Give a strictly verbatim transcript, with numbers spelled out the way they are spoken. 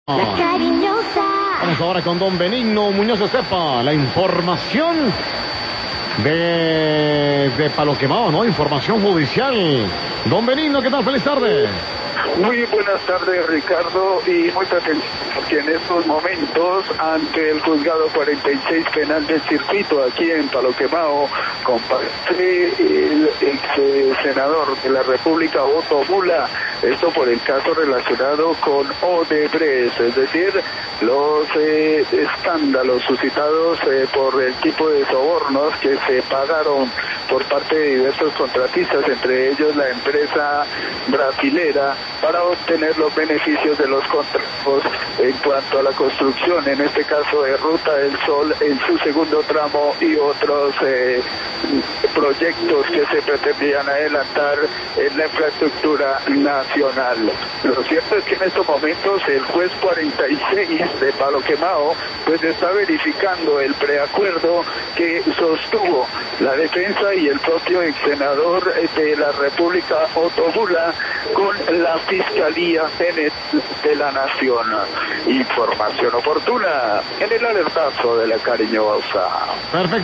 La cariñosa. Vamos ahora con don Benigno Muñoz Estepa, la información de, de Palo Quemado, ¿no? Información judicial. Don Benigno, ¿qué tal? Feliz tarde. Muy buenas tardes, Ricardo, y mucha atención, porque en estos momentos, ante el juzgado cuarenta y seis penal del circuito, aquí en Palo Quemado, comparece el ex senador de la República, Otto Mula, esto por el caso relacionado con Odebrecht, es decir, los eh, escándalos suscitados eh, por el tipo de sobornos que se pagaron por parte de diversos contratistas, entre ellos la empresa brasilera, para obtener los beneficios de los contratos en cuanto a la construcción, en este caso de Ruta del Sol en su segundo tramo y otros eh, proyectos que se pretendían adelantar en la infraestructura nacional. Lo cierto es que en estos momentos el juez cuarenta y seis de Palo Quemado pues está verificando el preacuerdo que sostuvo la defensa y el propio ex senador de la República, Otto Mula, con la Fiscalía General de la Nación. Información oportuna en el alertazo de la cariñosa. Perfecto.